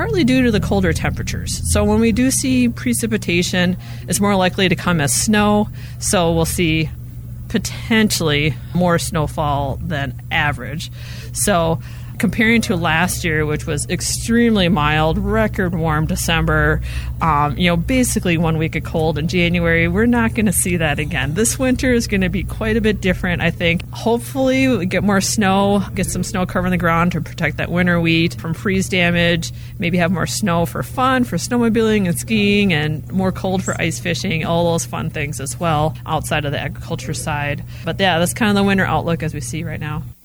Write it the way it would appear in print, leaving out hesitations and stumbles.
partly due to the colder temperatures. So when we do see precipitation, it's more likely to come as snow. So we'll see potentially more snowfall than average. So comparing to last year, which was extremely mild, record warm December, basically 1 week of cold in January, we're not going to see that again. This winter is going to be quite a bit different, I think. Hopefully, we get more snow, get some snow covering the ground to protect that winter wheat from freeze damage, maybe have more snow for fun, for snowmobiling and skiing, and more cold for ice fishing, all those fun things as well outside of the agriculture side. But yeah, that's kind of the winter outlook as we see right now.